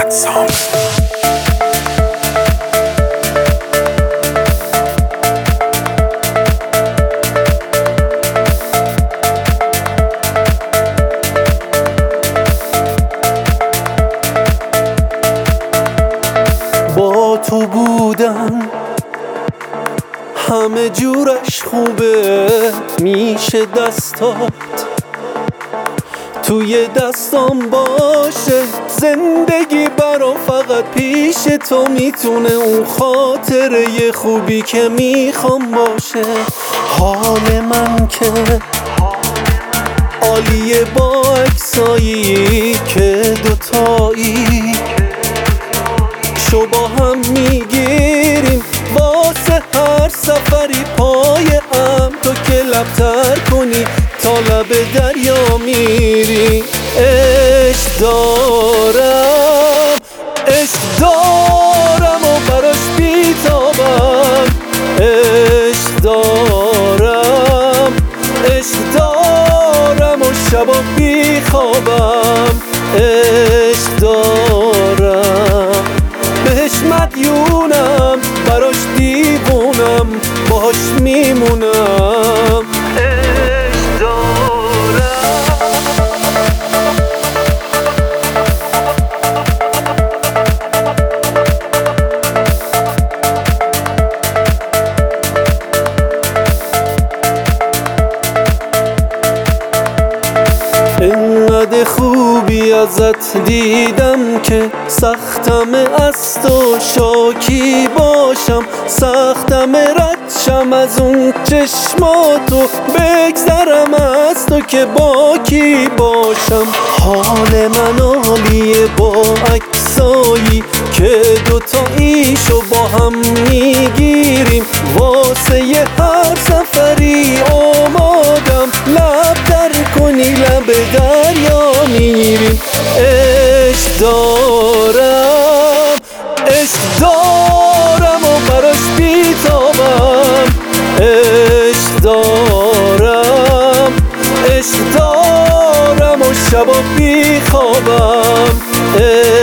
با تو بودن همه جورش خوبه، میشه دستات توی دستام باشه. زندگی برام فقط پیش تو میتونه اون خاطره خوبی که میخوام باشه. حال من که عالیه با عکسایی که دوتایی شو با هم میگیریم واسه هر سفری پای هم. تو که لبتر کنی تا لب دریا میری. عشق دارم و براش بیتابم. عشق دارم و شبا بیخوابم. عشق دارم بهش مدیونم، براش دیوونم، باهاش میمونم. عشق دارم اینقدر خوبی ازت دیدم که سختم از تو شاکی باشم. سختم ردشم از اون چشماتو، بگذرم از تو که با کی باشم. حال من عالیه با عکسایی که دوتاییشو با هم میگیریم واسه یه هر سفری آمادم. لب در کنی لب دریا میریم. عشق دارم و براش بیتابم. عشق دارم و شبا بیخوابم.